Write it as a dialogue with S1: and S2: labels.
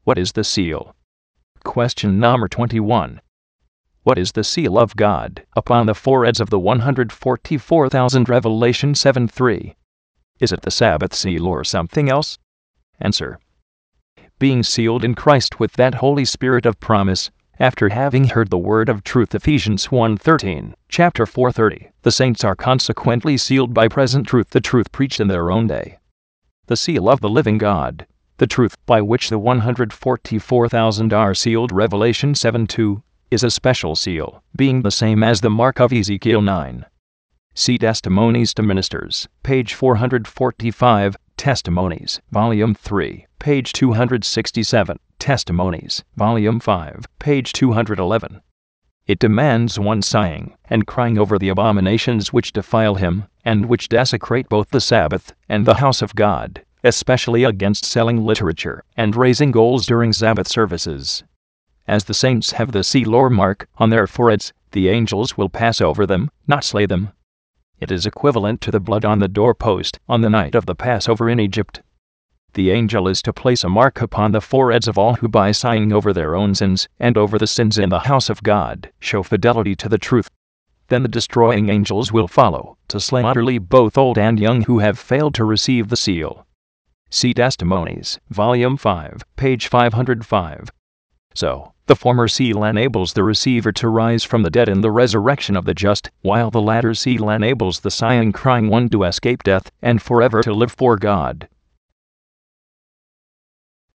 S1: What is the seal? Question number 21. What is the seal of God upon the foreheads of the 144,000? Revelation 7:3. Is it the Sabbath seal or something else? Answer. Being sealed in Christ with that Holy Spirit of promise, after having heard the word of truth. Ephesians 1:13, chapter 4:30. The saints are consequently sealed by present truth, the truth preached in their own day. The seal of the living God, the truth by which the 144,000 are sealed. Revelation 7:2, is a special seal, being the same as the mark of Ezekiel 9. See Testimonies to Ministers, page 445, Testimonies, Volume 3, page 267, Testimonies, Volume 5, page 211. It demands one sighing and crying over the abominations which defile him, and which desecrate both the Sabbath and the house of God, especially against selling literature and raising goals during Sabbath services. As the saints have the seal or mark on their foreheads, the angels will pass over them, not slay them. It is equivalent to the blood on the doorpost on the night of the Passover in Egypt. The angel is to place a mark upon the foreheads of all who, by sighing over their own sins and over the sins in the house of God, show fidelity to the truth. Then the destroying angels will follow, to slay utterly both old and young who have failed to receive the seal. See Testimonies, Volume 5, page 505. So, the former seal enables the receiver to rise from the dead in the resurrection of the just, while the latter seal enables the sighing crying one to escape death and forever to live for God.